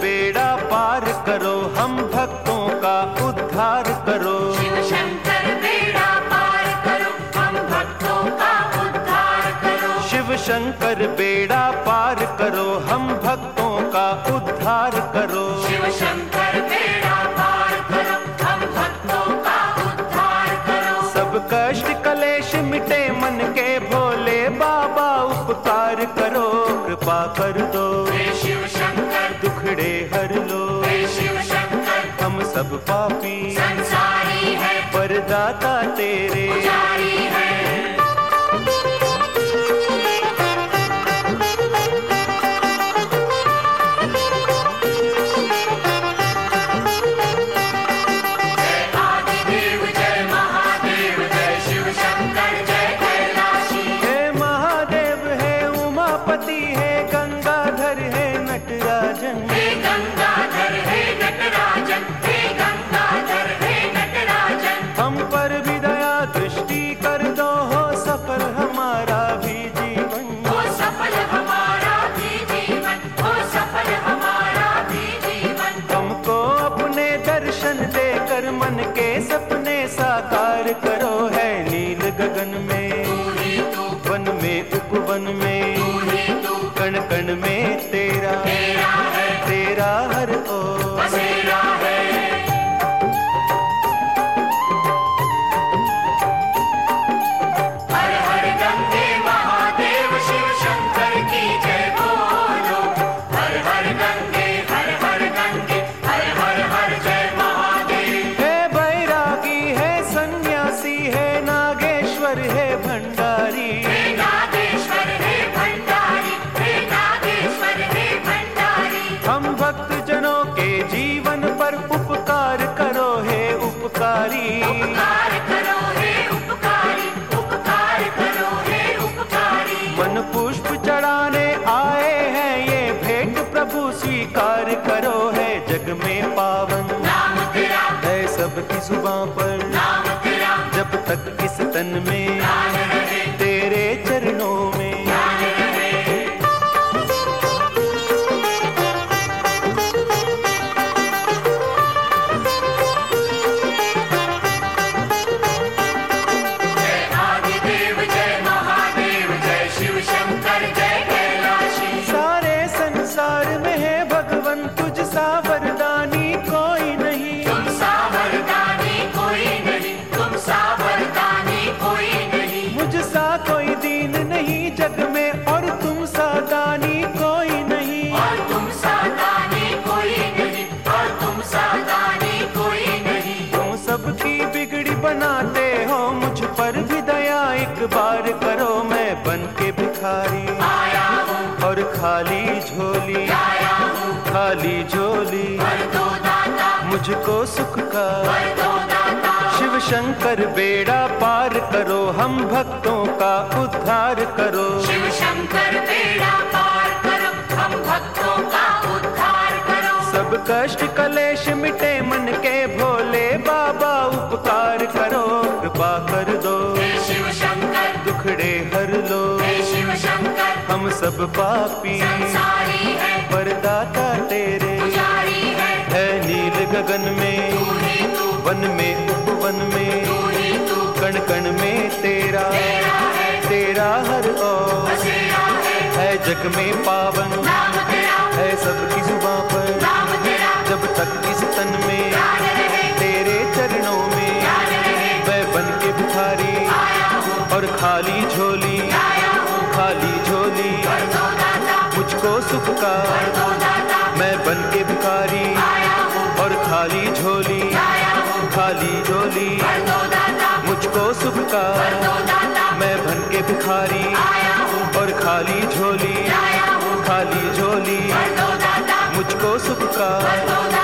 बेड़ा पार करो, हम भक्तों का उद्धार करो। शिव शंकर बेड़ा पार करो, हम भक्तों का उद्धार करो। शिव शंकर बेड़ा पार करो, हम भक्तों का उद्धार करो। शिव शंकर बेड़ा पार करो, हम भक्तों का उद्धार करो। सब कष्ट कलेश मिटे मन के, भोले बाबा उपकार करो। कृपा कर दो हे शिव शंकर, दुखड़े हर लो। हे शिव शंकर, हम सब पापी संसारी है, वरदाता तेरे। पुजारी है। जय आदिदेव जय महादेव, जय शिव शंकर जय कैलाशी। हे महादेव है उमापति है, गंगाधर है नटराजन। हे गंगाधर हे नटराजन, हे गंगाधर हे नटराजन। हम पर भी दया दृष्टि कर दो, हो सफल हमारा भी जीवन। हो सफल हमारा भी जीवन, हो सफल हमारा भी जीवन। हमको अपने दर्शन देकर मन के सपने साकार करो। है नील गगन में तू ही तू, वन में उपवन में, तू ही तू, कण कण में तेरा तेरा है, तेरा हर ओर। बसेरा है। हर हर गंगे महादेव शिव शंकर की जय बोलो। हर हर गंगे हर हर गंगे, हर हर हर जय महादेव। है बैरागी है सन्यासी है, नागेश्वर है भंडारी। हे नागेश्वर हे भंडारी, हे नागेश्वर हे भंडारी। हम भक्त जनों के जीवन पर उपकार करो, हे उपकारी। उपकार करो हे उपकारी, उपकार करो हे उपकारी। मन पुष्प चढ़ाने आए हैं, ये भेंट प्रभु स्वीकार करो। है जग में पावन नाम तेरा, है सबकी जुबां पर, नाम तेरा, जब तक इस तन में ध्यान रहे, तेरे चरणों में। ध्यान रहे। जय आदिदेव जय महादेव, जय शिव शंकर जय कैलाशी। सारे संसार में है भगवन, तुझ सा वरदानी कोई नहीं। तुम सा वरदानी कोई नहीं, तुम सा वरदानी कोई नहीं। मुझ सा कोई दीन नहीं जग में, और तुम सा दानी कोई नहीं। और तुम सा दानी कोई नहीं, और तुम सा दानी कोई नहीं। तुम सबकी बिगड़ी बनाते हो, मुझ पर भी दया एक बार करो। मैं बन के भिखारी आया हूँ, और खाली झोली, आया हूँ, खाली झोली, वर दो दाता, मुझको सुख का। वर दो दाता। शिव शंकर बेड़ा पार करो, हम भक्तों का उद्धार करो। शिव शंकर बेड़ा पार करो, हम भक्तों का उद्धार करो। सब कष्ट कलेश मिटे मन के, भोले बाबा उपकार करो। कृपा कर दो हे शिव शंकर, दुखड़े हर लो। हे शिव शंकर, हम सब पापी संसारी है, वरदाता तेरे। पुजारी है। नील गगन में तू ही तू, वन में उपवन में, तू ही तू, कण कण में तेरा तेरा है, तेरा हर ओर। बसेरा है। जग में पावन नाम तेरा, है सबकी जुबां पर, नाम तेरा, जब तक इस तन में ध्यान रहे, तेरे चरणों में। ध्यान रहे। मैं बन के भिखारी आया हूँ, और खाली झोली, आया हूँ, खाली झोली, वर दो दाता, मुझको सुख का। वर दो दाता। मैं बन के भिखारी आया हूँ, और खाली झोली, आया हूँ, खाली झोली, वर दो दाता, मुझको सुख का। वर दो दाता। मैं बन के भिखारी आया हूँ, और खाली झोली, आया हूँ, खाली झोली, वर दो दाता, मुझको सुख का। वर दो दाता।